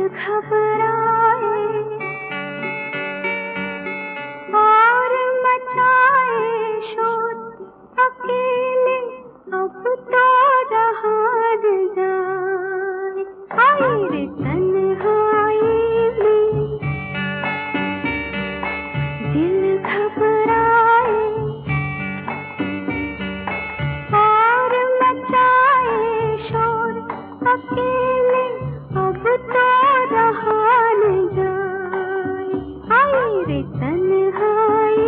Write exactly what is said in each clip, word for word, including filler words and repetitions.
घबराए और मचाए शोर, अकेले अब तो रहा न जाए। आए रे तन्हाई में दिल घबराए और मचाए शोर, अकेले अब तो रहा न जाए। आए रे तन्हाई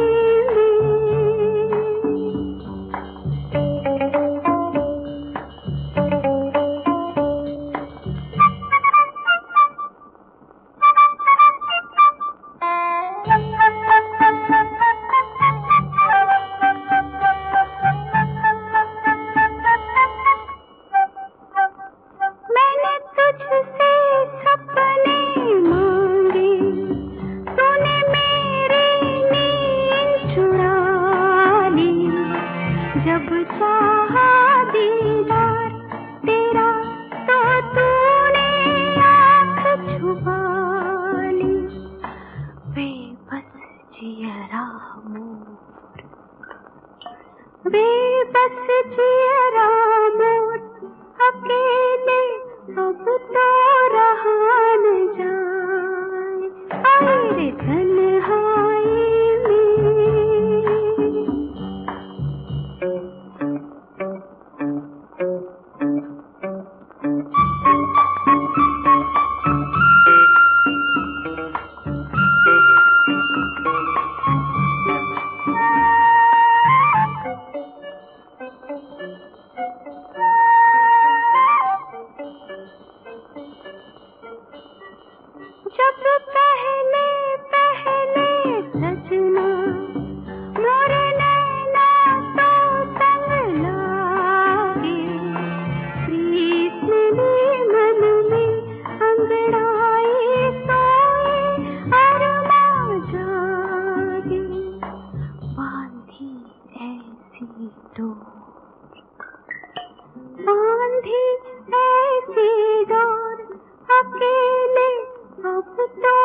मैंने तुझसे सपने मांगे, तूने मेरी नींद चुरा ली। जब चाहा दीदार तेरा तो तूने आँख छुपा ली। बेबस जियरा मोर, बेबस जियरा मोर, अकेले अब तो रहा न जाए। आए रे तन्हाई जब पहले पहले सजना मोरे नैना तो संग लागे। प्रीत मिली मन में अंगड़ाई सोए अरमा जागे। बांधी ऐसी डोर, बांधी ऐसी डोर, अकेले अब तो